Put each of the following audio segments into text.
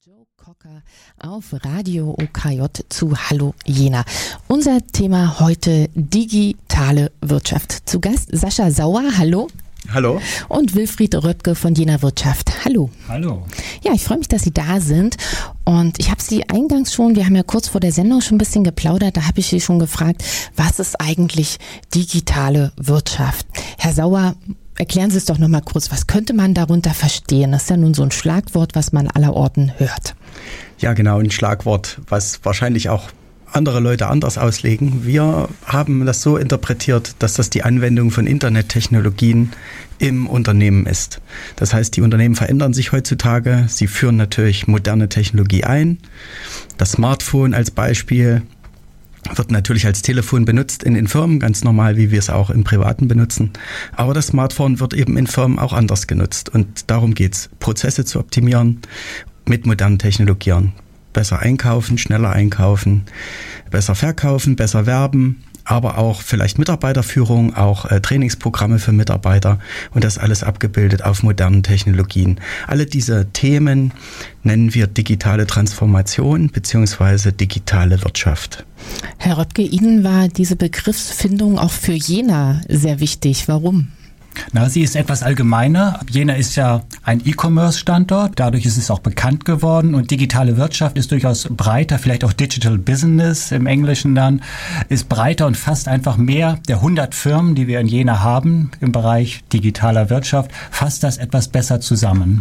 Joe Cocker auf Radio OKJ zu Hallo Jena. Unser Thema heute digitale Wirtschaft. Zu Gast Sascha Sauer, hallo. Hallo. Und Wilfried Röpke von Jena Wirtschaft. Hallo. Hallo. Ja, ich freue mich, dass Sie da sind. Und ich habe Sie eingangs schon, wir haben ja kurz vor der Sendung schon ein bisschen geplaudert, da habe ich Sie schon gefragt, was ist eigentlich digitale Wirtschaft? Herr Sauer, erklären Sie es doch nochmal kurz, was könnte man darunter verstehen? Das ist ja nun so ein Schlagwort, was man allerorten hört. Ja, genau, ein Schlagwort, was wahrscheinlich auch andere Leute anders auslegen. Wir haben das so interpretiert, dass das die Anwendung von Internettechnologien im Unternehmen ist. Das heißt, die Unternehmen verändern sich heutzutage. Sie führen natürlich moderne Technologie ein. Das Smartphone als Beispiel wird natürlich als Telefon benutzt in den Firmen, ganz normal, wie wir es auch im Privaten benutzen. Aber das Smartphone wird eben in Firmen auch anders genutzt. Und darum geht's, Prozesse zu optimieren mit modernen Technologien. Besser einkaufen, schneller einkaufen, besser verkaufen, besser werben, aber auch vielleicht Mitarbeiterführung, auch Trainingsprogramme für Mitarbeiter und das alles abgebildet auf modernen Technologien. Alle diese Themen nennen wir digitale Transformation bzw. digitale Wirtschaft. Herr Röpke, Ihnen war diese Begriffsfindung auch für Jena sehr wichtig. Warum? Na, sie ist etwas allgemeiner. Jena ist ja ein E-Commerce-Standort, dadurch ist es auch bekannt geworden und digitale Wirtschaft ist durchaus breiter, vielleicht auch Digital Business im Englischen dann, ist breiter und fasst einfach mehr der 100 Firmen, die wir in Jena haben im Bereich digitaler Wirtschaft, fasst das etwas besser zusammen.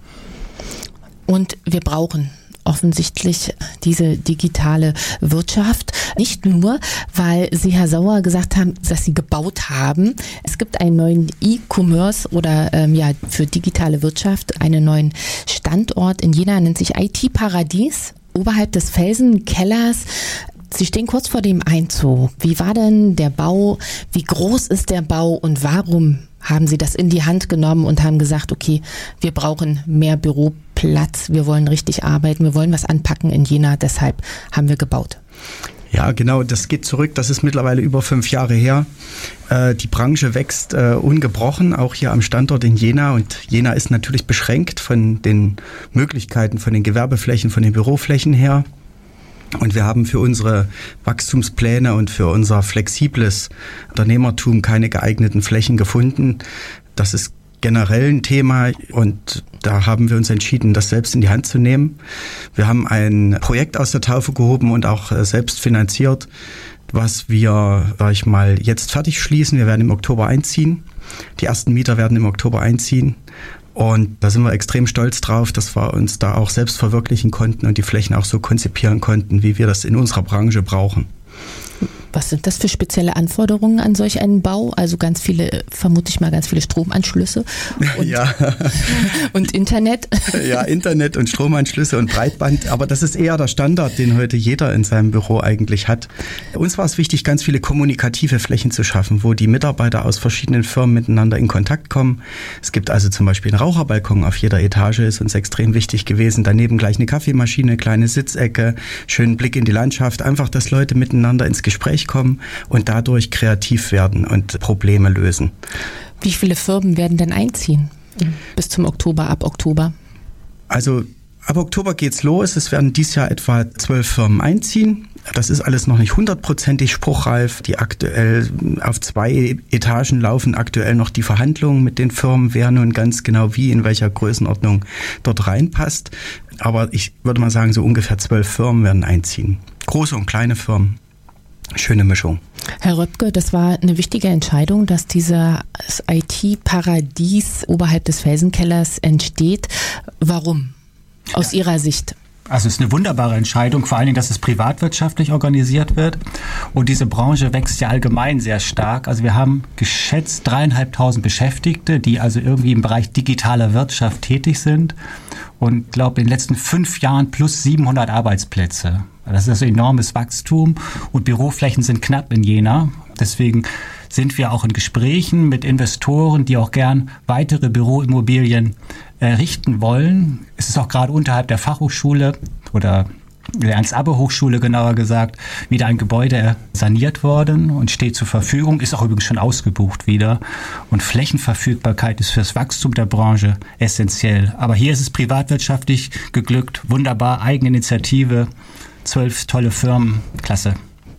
Und wir brauchen offensichtlich diese digitale Wirtschaft. Nicht nur, weil Sie, Herr Sauer, gesagt haben, dass Sie gebaut haben. Es gibt einen neuen E-Commerce oder für digitale Wirtschaft, einen neuen Standort in Jena, nennt sich IT-Paradies, oberhalb des Felsenkellers. Sie stehen kurz vor dem Einzug. Wie war denn der Bau? Wie groß ist der Bau und warum haben Sie das in die Hand genommen und haben gesagt, okay, wir brauchen mehr Büroplatz, wir wollen richtig arbeiten, wir wollen was anpacken in Jena, deshalb haben wir gebaut? Ja, genau, das geht zurück, das ist mittlerweile über 5 Jahre her. Die Branche wächst ungebrochen, auch hier am Standort in Jena, und Jena ist natürlich beschränkt von den Möglichkeiten, von den Gewerbeflächen, von den Büroflächen her. Und wir haben für unsere Wachstumspläne und für unser flexibles Unternehmertum keine geeigneten Flächen gefunden. Das ist generell ein Thema und da haben wir uns entschieden, das selbst in die Hand zu nehmen. Wir haben ein Projekt aus der Taufe gehoben und auch selbst finanziert, was wir, jetzt fertig schließen. Wir werden im Oktober einziehen. Die ersten Mieter werden im Oktober einziehen. Und da sind wir extrem stolz drauf, dass wir uns da auch selbst verwirklichen konnten und die Flächen auch so konzipieren konnten, wie wir das in unserer Branche brauchen. Was sind das für spezielle Anforderungen an solch einen Bau? Also vermute ich mal ganz viele Stromanschlüsse und, ja. Und Internet. Ja, Internet und Stromanschlüsse und Breitband. Aber das ist eher der Standard, den heute jeder in seinem Büro eigentlich hat. Uns war es wichtig, ganz viele kommunikative Flächen zu schaffen, wo die Mitarbeiter aus verschiedenen Firmen miteinander in Kontakt kommen. Es gibt also zum Beispiel einen Raucherbalkon auf jeder Etage, ist uns extrem wichtig gewesen. Daneben gleich eine Kaffeemaschine, kleine Sitzecke, schönen Blick in die Landschaft. Einfach, dass Leute miteinander ins Gespräch kommen und dadurch kreativ werden und Probleme lösen. Wie viele Firmen werden denn einziehen bis zum Oktober, ab Oktober? Also ab Oktober geht's los. Es werden dieses Jahr etwa 12 Firmen einziehen. Das ist alles noch nicht 100%ig spruchreif. Die aktuell auf 2 Etagen laufen aktuell noch die Verhandlungen mit den Firmen, wer nun ganz genau wie in welcher Größenordnung dort reinpasst. Aber ich würde mal sagen, so ungefähr 12 Firmen werden einziehen. Große und kleine Firmen. Schöne Mischung. Herr Röpke, das war eine wichtige Entscheidung, dass dieses IT-Paradies oberhalb des Felsenkellers entsteht. Warum? Aus Ihrer Sicht? Also es ist eine wunderbare Entscheidung, vor allen Dingen, dass es privatwirtschaftlich organisiert wird. Und diese Branche wächst ja allgemein sehr stark. Also wir haben geschätzt 3.500 Beschäftigte, die also irgendwie im Bereich digitaler Wirtschaft tätig sind. Und ich glaube, in den letzten 5 Jahren plus 700 Arbeitsplätze. Das ist also enormes Wachstum und Büroflächen sind knapp in Jena. Deswegen sind wir auch in Gesprächen mit Investoren, die auch gern weitere Büroimmobilien errichten wollen. Es ist auch gerade unterhalb der Fachhochschule oder der Ernst-Abbe-Hochschule genauer gesagt, wieder ein Gebäude saniert worden und steht zur Verfügung, ist auch übrigens schon ausgebucht wieder. Und Flächenverfügbarkeit ist fürs Wachstum der Branche essentiell. Aber hier ist es privatwirtschaftlich geglückt, wunderbar, Eigeninitiative, 12 tolle Firmen, klasse.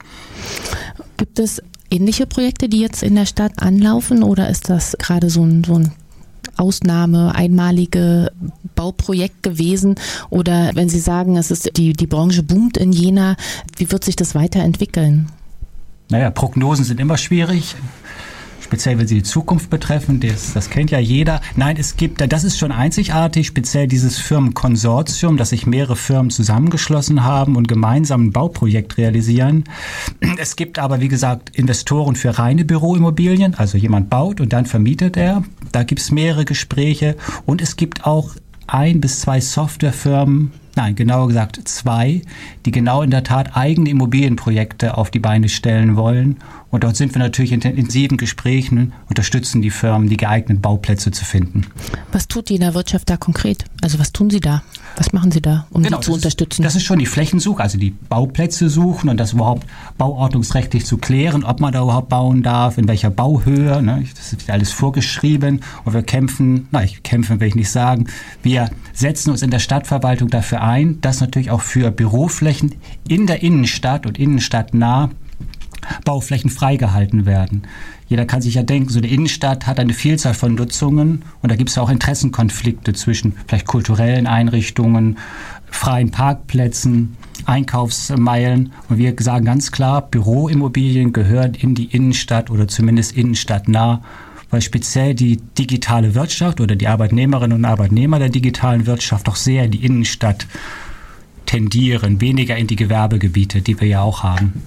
Gibt es ähnliche Projekte, die jetzt in der Stadt anlaufen, oder ist das gerade so ein Ausnahme, einmalige Bauprojekt gewesen? Oder wenn Sie sagen, es ist die Branche boomt in Jena, wie wird sich das weiterentwickeln? Naja, Prognosen sind immer schwierig, speziell wenn sie die Zukunft betreffen, das kennt ja jeder. Nein, das ist schon einzigartig, speziell dieses Firmenkonsortium, dass sich mehrere Firmen zusammengeschlossen haben und gemeinsam ein Bauprojekt realisieren. Es gibt aber, wie gesagt, Investoren für reine Büroimmobilien, also jemand baut und dann vermietet er. Da gibt es mehrere Gespräche und es gibt auch 1 bis 2 Softwarefirmen, nein, genauer gesagt 2, die genau in der Tat eigene Immobilienprojekte auf die Beine stellen wollen. Und dort sind wir natürlich in intensiven Gesprächen, unterstützen die Firmen, die geeigneten Bauplätze zu finden. Was tut die in der Wirtschaft da konkret? Also was tun Sie da? Was machen Sie da, um die zu unterstützen? Das ist schon die Flächensuche, also die Bauplätze suchen und das überhaupt bauordnungsrechtlich zu klären, ob man da überhaupt bauen darf, in welcher Bauhöhe. Ne? Das ist alles vorgeschrieben und wir kämpfen will ich nicht sagen, wir setzen uns in der Stadtverwaltung dafür ein, dass natürlich auch für Büroflächen in der Innenstadt und innenstadtnah Bauflächen freigehalten werden. Jeder kann sich ja denken, so eine Innenstadt hat eine Vielzahl von Nutzungen und da gibt es ja auch Interessenkonflikte zwischen vielleicht kulturellen Einrichtungen, freien Parkplätzen, Einkaufsmeilen. Und wir sagen ganz klar, Büroimmobilien gehören in die Innenstadt oder zumindest innenstadtnah, weil speziell die digitale Wirtschaft oder die Arbeitnehmerinnen und Arbeitnehmer der digitalen Wirtschaft auch sehr in die Innenstadt tendieren, weniger in die Gewerbegebiete, die wir ja auch haben.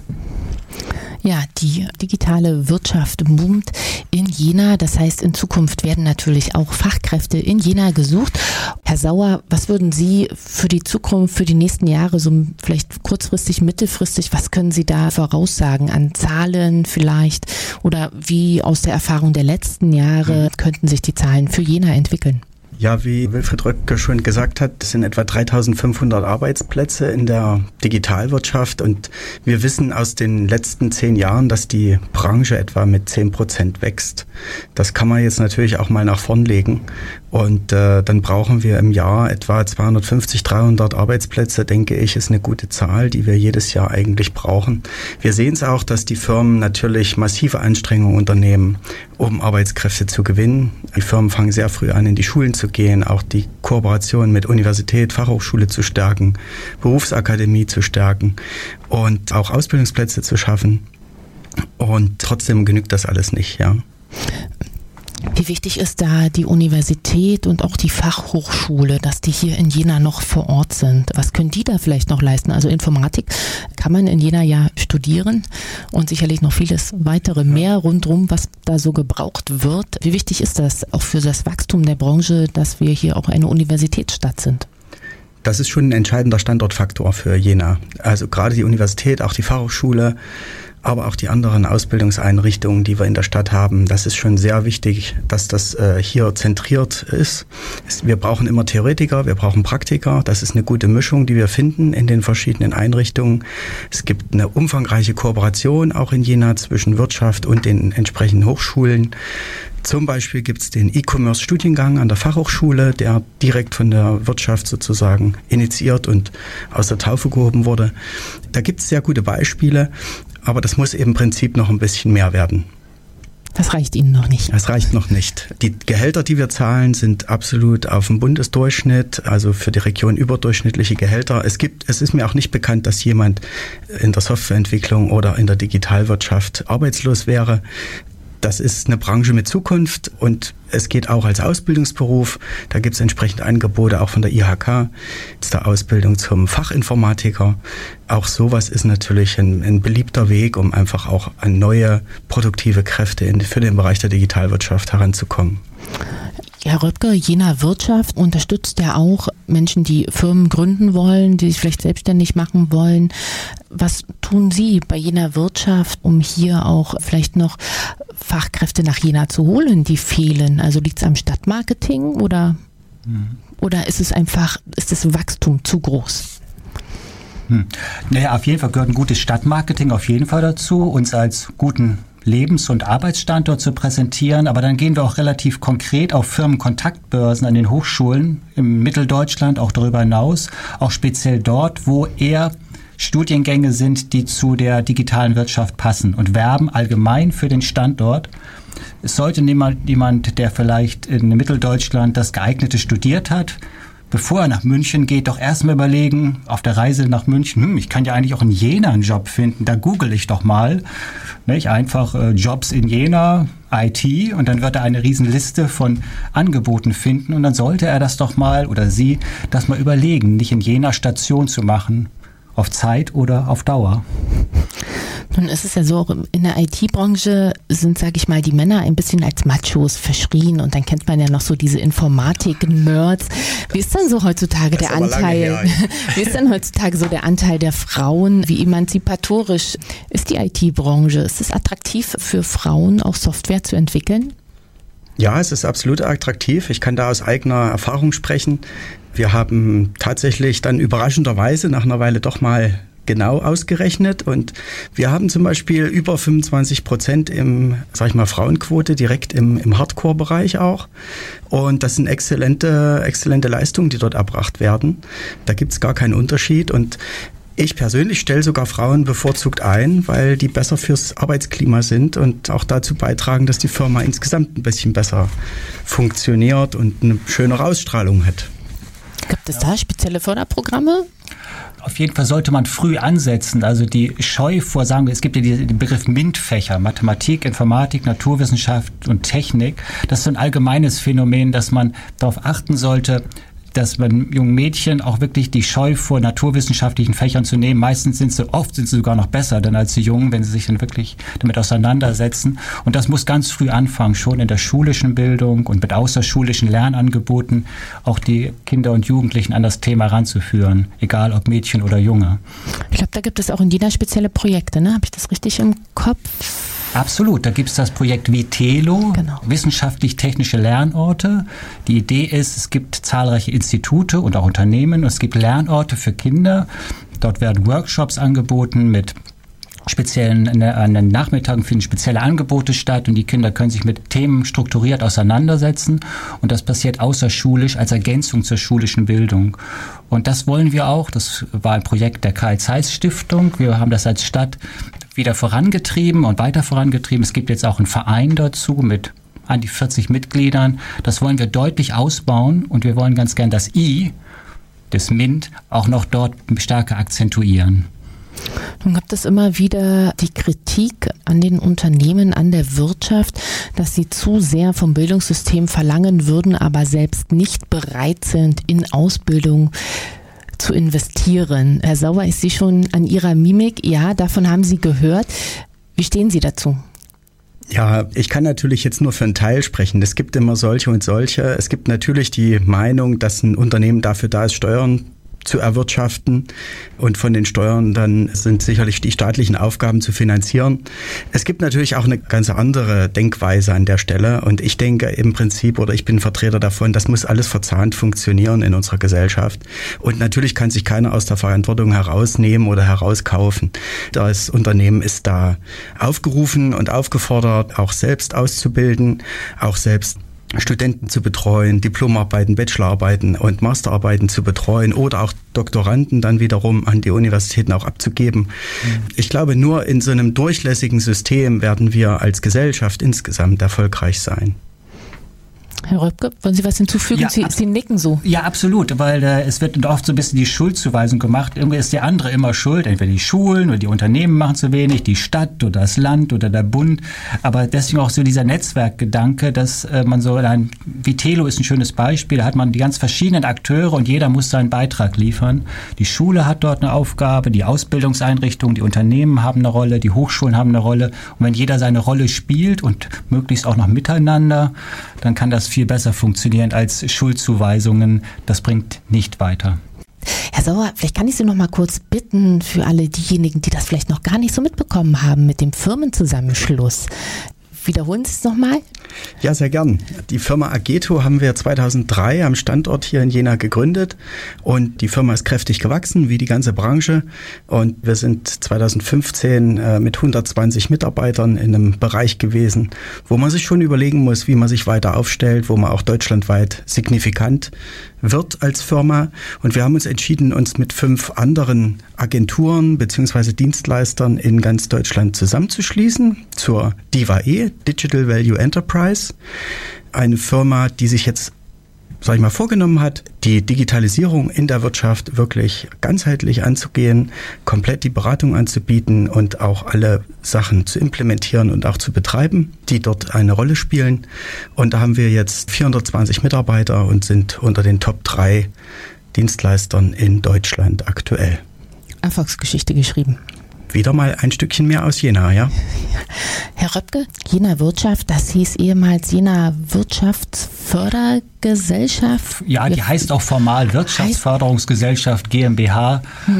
Ja, die digitale Wirtschaft boomt in Jena. Das heißt, in Zukunft werden natürlich auch Fachkräfte in Jena gesucht. Herr Sauer, was würden Sie für die Zukunft, für die nächsten Jahre, so vielleicht kurzfristig, mittelfristig, was können Sie da voraussagen an Zahlen vielleicht? Oder wie aus der Erfahrung der letzten Jahre könnten sich die Zahlen für Jena entwickeln? Ja, wie Wilfried Röpke schon gesagt hat, es sind etwa 3.500 Arbeitsplätze in der Digitalwirtschaft und wir wissen aus den letzten 10 Jahren, dass die Branche etwa mit 10% wächst. Das kann man jetzt natürlich auch mal nach vorn legen und dann brauchen wir im Jahr etwa 250, 300 Arbeitsplätze, denke ich, ist eine gute Zahl, die wir jedes Jahr eigentlich brauchen. Wir sehen es auch, dass die Firmen natürlich massive Anstrengungen unternehmen, um Arbeitskräfte zu gewinnen. Die Firmen fangen sehr früh an, in die Schulen zu gehen, auch die Kooperation mit Universität, Fachhochschule zu stärken, Berufsakademie zu stärken und auch Ausbildungsplätze zu schaffen. Und trotzdem genügt das alles nicht, ja. Wie wichtig ist da die Universität und auch die Fachhochschule, dass die hier in Jena noch vor Ort sind? Was können die da vielleicht noch leisten? Also Informatik kann man in Jena ja studieren und sicherlich noch vieles weitere mehr rundherum, was da so gebraucht wird. Wie wichtig ist das auch für das Wachstum der Branche, dass wir hier auch eine Universitätsstadt sind? Das ist schon ein entscheidender Standortfaktor für Jena. Also gerade die Universität, auch die Fachhochschule, aber auch die anderen Ausbildungseinrichtungen, die wir in der Stadt haben. Das ist schon sehr wichtig, dass das hier zentriert ist. Wir brauchen immer Theoretiker, wir brauchen Praktiker. Das ist eine gute Mischung, die wir finden in den verschiedenen Einrichtungen. Es gibt eine umfangreiche Kooperation auch in Jena zwischen Wirtschaft und den entsprechenden Hochschulen. Zum Beispiel gibt es den E-Commerce-Studiengang an der Fachhochschule, der direkt von der Wirtschaft sozusagen initiiert und aus der Taufe gehoben wurde. Da gibt es sehr gute Beispiele, aber das muss im Prinzip noch ein bisschen mehr werden. Das reicht Ihnen noch nicht? Das reicht noch nicht. Die Gehälter, die wir zahlen, sind absolut auf dem Bundesdurchschnitt, also für die Region überdurchschnittliche Gehälter. Es ist mir auch nicht bekannt, dass jemand in der Softwareentwicklung oder in der Digitalwirtschaft arbeitslos wäre. Das ist eine Branche mit Zukunft und es geht auch als Ausbildungsberuf. Da gibt es entsprechende Angebote auch von der IHK, der Ausbildung zum Fachinformatiker. Auch sowas ist natürlich ein beliebter Weg, um einfach auch an neue produktive Kräfte für den Bereich der Digitalwirtschaft heranzukommen. Herr Röpke, Jena Wirtschaft unterstützt ja auch Menschen, die Firmen gründen wollen, die sich vielleicht selbstständig machen wollen. Was tun Sie bei Jena Wirtschaft, um hier auch vielleicht noch Fachkräfte nach Jena zu holen, die fehlen? Also liegt es am Stadtmarketing oder ist es einfach, ist das Wachstum zu groß? Naja, auf jeden Fall gehört ein gutes Stadtmarketing auf jeden Fall dazu, uns als guten Lebens- und Arbeitsstandort zu präsentieren. Aber dann gehen wir auch relativ konkret auf Firmenkontaktbörsen an den Hochschulen im Mitteldeutschland, auch darüber hinaus, auch speziell dort, wo eher Studiengänge sind, die zu der digitalen Wirtschaft passen und werben allgemein für den Standort. Es sollte jemand, der vielleicht in Mitteldeutschland das Geeignete studiert hat, bevor er nach München geht, doch erstmal überlegen, auf der Reise nach München, ich kann ja eigentlich auch in Jena einen Job finden, da google ich doch mal. Nicht? Einfach Jobs in Jena, IT, und dann wird er eine Riesenliste von Angeboten finden und dann sollte er das doch mal oder sie das mal überlegen, nicht in Jena Station zu machen, auf Zeit oder auf Dauer. Nun ist es ja so, auch in der IT-Branche sind, sage ich mal, die Männer ein bisschen als Machos verschrien und dann kennt man ja noch so diese Informatik-Nerds. Wie ist denn so heutzutage der Anteil? Wie ist denn heutzutage so der Anteil der Frauen? Wie emanzipatorisch ist die IT-Branche? Ist es attraktiv für Frauen, auch Software zu entwickeln? Ja, es ist absolut attraktiv. Ich kann da aus eigener Erfahrung sprechen. Wir haben tatsächlich dann überraschenderweise nach einer Weile doch mal genau ausgerechnet und wir haben zum Beispiel über 25% im, sag ich mal, Frauenquote direkt im Hardcore-Bereich auch. Und das sind exzellente Leistungen, die dort erbracht werden. Da gibt's gar keinen Unterschied und ich persönlich stelle sogar Frauen bevorzugt ein, weil die besser fürs Arbeitsklima sind und auch dazu beitragen, dass die Firma insgesamt ein bisschen besser funktioniert und eine schönere Ausstrahlung hat. Gibt es da spezielle Förderprogramme? Auf jeden Fall sollte man früh ansetzen. Also die Scheu vor, sagen wir, es gibt ja den Begriff MINT-Fächer, Mathematik, Informatik, Naturwissenschaft und Technik. Das ist so ein allgemeines Phänomen, dass man darauf achten sollte, dass man jungen Mädchen auch wirklich die Scheu vor naturwissenschaftlichen Fächern zu nehmen. Meistens sind sie sogar noch besser dann als die Jungen, wenn sie sich dann wirklich damit auseinandersetzen. Und das muss ganz früh anfangen, schon in der schulischen Bildung und mit außerschulischen Lernangeboten auch die Kinder und Jugendlichen an das Thema ranzuführen, egal ob Mädchen oder Junge. Ich glaube, da gibt es auch in Jena spezielle Projekte, ne? Habe ich das richtig im Kopf? Absolut, da gibt es das Projekt Vitelo, genau. Wissenschaftlich-technische Lernorte. Die Idee ist, es gibt zahlreiche Institute und auch Unternehmen. Es gibt Lernorte für Kinder. Dort werden Workshops angeboten mit an den Nachmittagen finden spezielle Angebote statt und die Kinder können sich mit Themen strukturiert auseinandersetzen und das passiert außerschulisch als Ergänzung zur schulischen Bildung. Und das wollen wir auch, das war ein Projekt der Karl Zeiss Stiftung, wir haben das als Stadt wieder vorangetrieben und weiter vorangetrieben. Es gibt jetzt auch einen Verein dazu mit an die 40 Mitgliedern. Das wollen wir deutlich ausbauen und wir wollen ganz gern das I, das MINT, auch noch dort stärker akzentuieren. Nun gibt es immer wieder die Kritik an den Unternehmen, an der Wirtschaft, dass sie zu sehr vom Bildungssystem verlangen würden, aber selbst nicht bereit sind, in Ausbildung zu investieren. Herr Sauer, ich sehe schon an Ihrer Mimik, ja, davon haben Sie gehört. Wie stehen Sie dazu? Ja, ich kann natürlich jetzt nur für einen Teil sprechen. Es gibt immer solche und solche. Es gibt natürlich die Meinung, dass ein Unternehmen dafür da ist, Steuern zu erwirtschaften und von den Steuern dann sind sicherlich die staatlichen Aufgaben zu finanzieren. Es gibt natürlich auch eine ganz andere Denkweise an der Stelle und ich denke im Prinzip oder ich bin Vertreter davon, das muss alles verzahnt funktionieren in unserer Gesellschaft und natürlich kann sich keiner aus der Verantwortung herausnehmen oder herauskaufen. Das Unternehmen ist da aufgerufen und aufgefordert, auch selbst auszubilden, auch selbst Studenten zu betreuen, Diplomarbeiten, Bachelorarbeiten und Masterarbeiten zu betreuen oder auch Doktoranden dann wiederum an die Universitäten auch abzugeben. Ich glaube, nur in so einem durchlässigen System werden wir als Gesellschaft insgesamt erfolgreich sein. Herr Röpke, wollen Sie was hinzufügen? Ja, Sie nicken so. Ja, absolut, weil es wird oft so ein bisschen die Schuldzuweisung gemacht. Irgendwie ist der andere immer schuld, entweder die Schulen oder die Unternehmen machen zu wenig, die Stadt oder das Land oder der Bund. Aber deswegen auch so dieser Netzwerkgedanke, dass man so, Vitelo ist ein schönes Beispiel, da hat man die ganz verschiedenen Akteure und jeder muss seinen Beitrag liefern. Die Schule hat dort eine Aufgabe, die Ausbildungseinrichtungen, die Unternehmen haben eine Rolle, die Hochschulen haben eine Rolle. Und wenn jeder seine Rolle spielt und möglichst auch noch miteinander, dann kann das viel besser funktionieren als Schuldzuweisungen. Das bringt nicht weiter. Herr Sauer, vielleicht kann ich Sie noch mal kurz bitten, für alle diejenigen, die das vielleicht noch gar nicht so mitbekommen haben mit dem Firmenzusammenschluss. Wiederholen Sie es nochmal? Ja, sehr gern. Die Firma Ageto haben wir 2003 am Standort hier in Jena gegründet und die Firma ist kräftig gewachsen, wie die ganze Branche. Und wir sind 2015 mit 120 Mitarbeitern in einem Bereich gewesen, wo man sich schon überlegen muss, wie man sich weiter aufstellt, wo man auch deutschlandweit signifikant wird als Firma. Und wir haben uns entschieden, uns mit 5 anderen Agenturen bzw. Dienstleistern in ganz Deutschland zusammenzuschließen zur DIVAE, Digital Value Enterprise, eine Firma, die sich jetzt, sag ich mal, vorgenommen hat, die Digitalisierung in der Wirtschaft wirklich ganzheitlich anzugehen, komplett die Beratung anzubieten und auch alle Sachen zu implementieren und auch zu betreiben, die dort eine Rolle spielen. Und da haben wir jetzt 420 Mitarbeiter und sind unter den Top 3 Dienstleistern in Deutschland aktuell. Erfolgsgeschichte geschrieben. Wieder mal ein Stückchen mehr aus Jena, ja? Herr Röpke, Jena Wirtschaft, das hieß ehemals Jena Wirtschaftsfördergesellschaft. Ja, die heißt auch formal Wirtschaftsförderungsgesellschaft GmbH,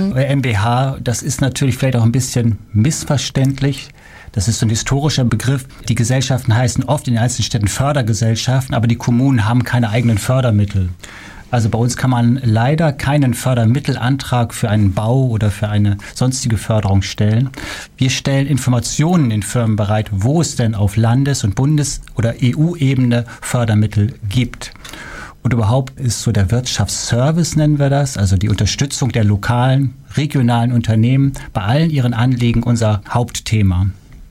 MBH. Das ist natürlich vielleicht auch ein bisschen missverständlich. Das ist so ein historischer Begriff. Die Gesellschaften heißen oft in den einzelnen Städten Fördergesellschaften, aber die Kommunen haben keine eigenen Fördermittel. Also bei uns kann man leider keinen Fördermittelantrag für einen Bau oder für eine sonstige Förderung stellen. Wir stellen Informationen in Firmen bereit, wo es denn auf Landes- und Bundes- oder EU-Ebene Fördermittel gibt. Und überhaupt ist so der Wirtschaftsservice, nennen wir das, also die Unterstützung der lokalen, regionalen Unternehmen bei allen ihren Anliegen unser Hauptthema.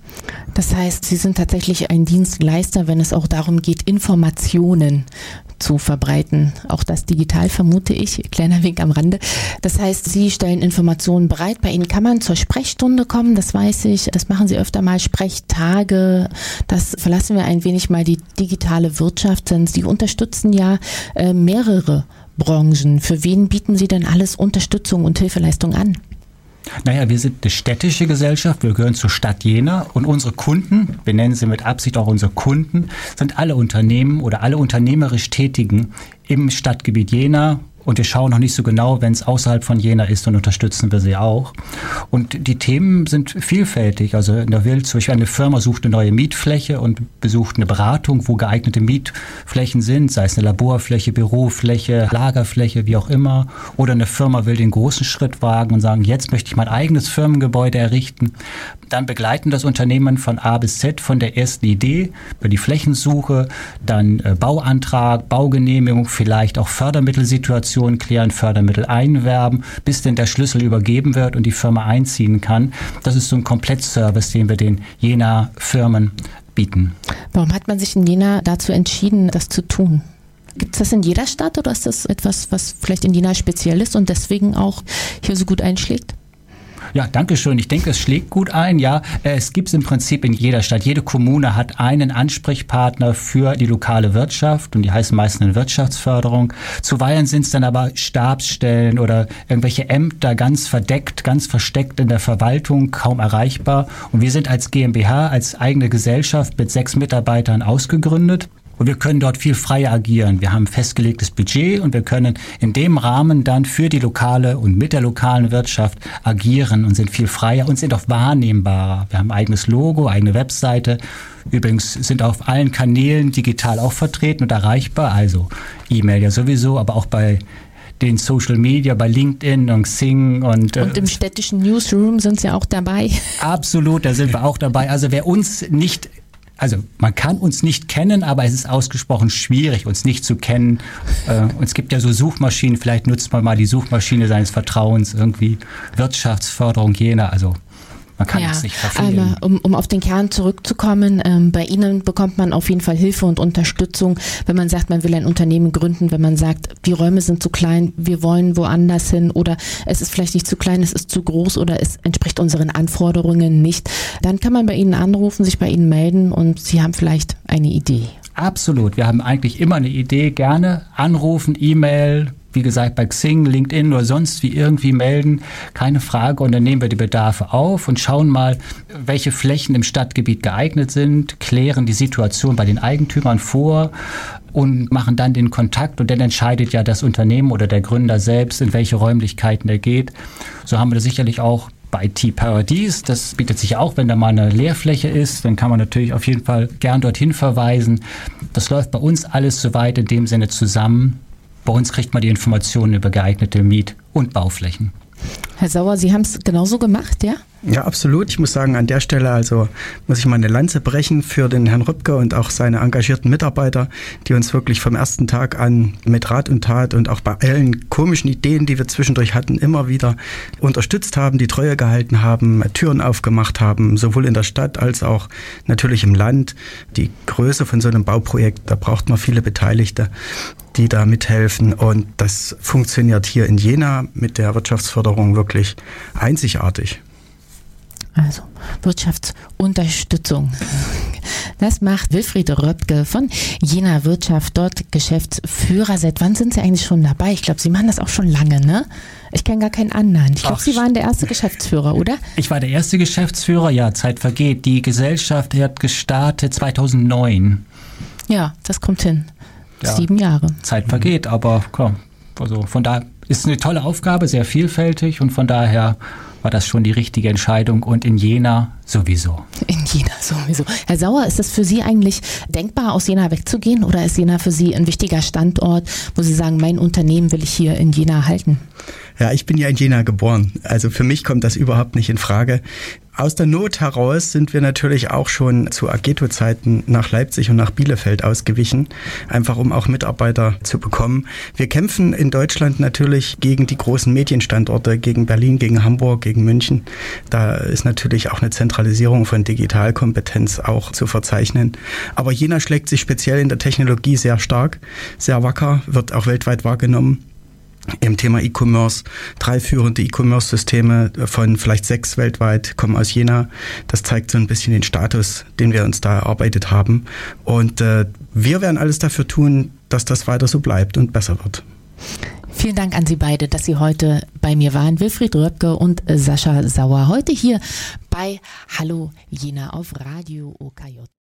Das heißt, Sie sind tatsächlich ein Dienstleister, wenn es auch darum geht, Informationen zu verbreiten. Auch das digital, vermute ich. Kleiner Wink am Rande. Das heißt, Sie stellen Informationen bereit. Bei Ihnen kann man zur Sprechstunde kommen, das weiß ich. Das machen Sie öfter mal, Sprechtage. Das verlassen wir ein wenig mal die digitale Wirtschaft, denn Sie unterstützen ja mehrere Branchen. Für wen bieten Sie denn alles Unterstützung und Hilfeleistung an? Naja, wir sind eine städtische Gesellschaft, wir gehören zur Stadt Jena und unsere Kunden, wir nennen sie mit Absicht auch unsere Kunden, sind alle Unternehmen oder alle unternehmerisch Tätigen im Stadtgebiet Jena. Und wir schauen noch nicht so genau, wenn es außerhalb von Jena ist, und unterstützen wir sie auch. Und die Themen sind vielfältig. Also in der Welt, zum Beispiel eine Firma sucht eine neue Mietfläche und besucht eine Beratung, wo geeignete Mietflächen sind, sei es eine Laborfläche, Bürofläche, Lagerfläche, wie auch immer. Oder eine Firma will den großen Schritt wagen und sagen, jetzt möchte ich mein eigenes Firmengebäude errichten. Dann begleiten das Unternehmen von A bis Z, von der ersten Idee über die Flächensuche, dann Bauantrag, Baugenehmigung, vielleicht auch Fördermittelsituation klären, Fördermittel einwerben, bis denn der Schlüssel übergeben wird und die Firma einziehen kann. Das ist so ein Komplettservice, den wir den Jena Firmen bieten. Warum hat man sich in Jena dazu entschieden, das zu tun? Gibt es das in jeder Stadt oder ist das etwas, was vielleicht in Jena speziell ist und deswegen auch hier so gut einschlägt? Ja, danke schön. Ich denke, es schlägt gut ein. Ja, es gibt es im Prinzip in jeder Stadt. Jede Kommune hat einen Ansprechpartner für die lokale Wirtschaft und die heißen meistens eine Wirtschaftsförderung. Zuweilen sind es dann aber Stabsstellen oder irgendwelche Ämter ganz verdeckt, ganz versteckt in der Verwaltung, kaum erreichbar. Und wir sind als GmbH, als eigene Gesellschaft mit 6 Mitarbeitern ausgegründet. Und wir können dort viel freier agieren. Wir haben ein festgelegtes Budget und wir können in dem Rahmen dann für die lokale und mit der lokalen Wirtschaft agieren und sind viel freier und sind auch wahrnehmbarer. Wir haben ein eigenes Logo, eigene Webseite. Übrigens sind auf allen Kanälen digital auch vertreten und erreichbar. Also E-Mail ja sowieso, aber auch bei den Social Media, bei LinkedIn und Xing. Und im städtischen Newsroom sind Sie auch dabei. Absolut, da sind wir auch dabei. Also wer uns nicht... Also man kann uns nicht kennen, aber es ist ausgesprochen schwierig, uns nicht zu kennen. Und es gibt ja so Suchmaschinen, vielleicht nutzt man mal die Suchmaschine seines Vertrauens, irgendwie Wirtschaftsförderung Jena, also man kann es nicht verfehlen. Aber um auf den Kern zurückzukommen, bei Ihnen bekommt man auf jeden Fall Hilfe und Unterstützung, wenn man sagt, man will ein Unternehmen gründen, wenn man sagt, die Räume sind zu klein, wir wollen woanders hin oder es ist vielleicht nicht zu klein, es ist zu groß oder es entspricht unseren Anforderungen nicht. Dann kann man bei Ihnen anrufen, sich bei Ihnen melden und Sie haben vielleicht eine Idee. Absolut, wir haben eigentlich immer eine Idee, gerne anrufen, E-Mail, wie gesagt, bei Xing, LinkedIn oder sonst wie irgendwie melden, keine Frage. Und dann nehmen wir die Bedarfe auf und schauen mal, welche Flächen im Stadtgebiet geeignet sind, klären die Situation bei den Eigentümern vor und machen dann den Kontakt. Und dann entscheidet ja das Unternehmen oder der Gründer selbst, in welche Räumlichkeiten er geht. So haben wir sicherlich auch bei IT-Paradies. Das bietet sich auch, wenn da mal eine Leerfläche ist, dann kann man natürlich auf jeden Fall gern dorthin verweisen. Das läuft bei uns alles soweit in dem Sinne zusammen. Bei uns kriegt man die Informationen über geeignete Miet- und Bauflächen. Herr Sauer, Sie haben es genauso gemacht, ja? Ja, absolut. Ich muss sagen, an der Stelle also muss ich mal eine Lanze brechen für den Herrn Röpke und auch seine engagierten Mitarbeiter, die uns wirklich vom ersten Tag an mit Rat und Tat und auch bei allen komischen Ideen, die wir zwischendurch hatten, immer wieder unterstützt haben, die Treue gehalten haben, Türen aufgemacht haben, sowohl in der Stadt als auch natürlich im Land. Die Größe von so einem Bauprojekt, da braucht man viele Beteiligte, die da mithelfen, und das funktioniert hier in Jena mit der Wirtschaftsförderung wirklich einzigartig. Also Wirtschaftsunterstützung. Das macht Wilfried Röpke von Jena Wirtschaft, dort Geschäftsführer. Seit wann sind Sie eigentlich schon dabei? Ich glaube, Sie machen das auch schon lange, ne? Ich kenne gar keinen anderen. Ich glaube, Sie waren der erste Geschäftsführer, oder? Ich war der erste Geschäftsführer, ja, Zeit vergeht. Die Gesellschaft hat gestartet 2009. Ja, das kommt hin. Ja, 7 Jahre. Zeit vergeht, aber klar, also von daher ist eine tolle Aufgabe, sehr vielfältig, und von daher war das schon die richtige Entscheidung, und in Jena sowieso. In Jena sowieso. Herr Sauer, ist es für Sie eigentlich denkbar, aus Jena wegzugehen, oder ist Jena für Sie ein wichtiger Standort, wo Sie sagen, mein Unternehmen will ich hier in Jena halten? Ja, ich bin ja in Jena geboren. Also für mich kommt das überhaupt nicht in Frage. Aus der Not heraus sind wir natürlich auch schon zu Ageto-Zeiten nach Leipzig und nach Bielefeld ausgewichen, einfach um auch Mitarbeiter zu bekommen. Wir kämpfen in Deutschland natürlich gegen die großen Medienstandorte, gegen Berlin, gegen Hamburg, gegen München. Da ist natürlich auch eine Zentralisierung von Digitalkompetenz auch zu verzeichnen. Aber Jena schlägt sich speziell in der Technologie sehr stark, sehr wacker, wird auch weltweit wahrgenommen. Im Thema E-Commerce, 3 führende E-Commerce-Systeme von vielleicht 6 weltweit kommen aus Jena. Das zeigt so ein bisschen den Status, den wir uns da erarbeitet haben. Und wir werden alles dafür tun, dass das weiter so bleibt und besser wird. Vielen Dank an Sie beide, dass Sie heute bei mir waren. Wilfried Röpke und Sascha Sauer. Heute hier bei Hallo Jena auf Radio OKJ.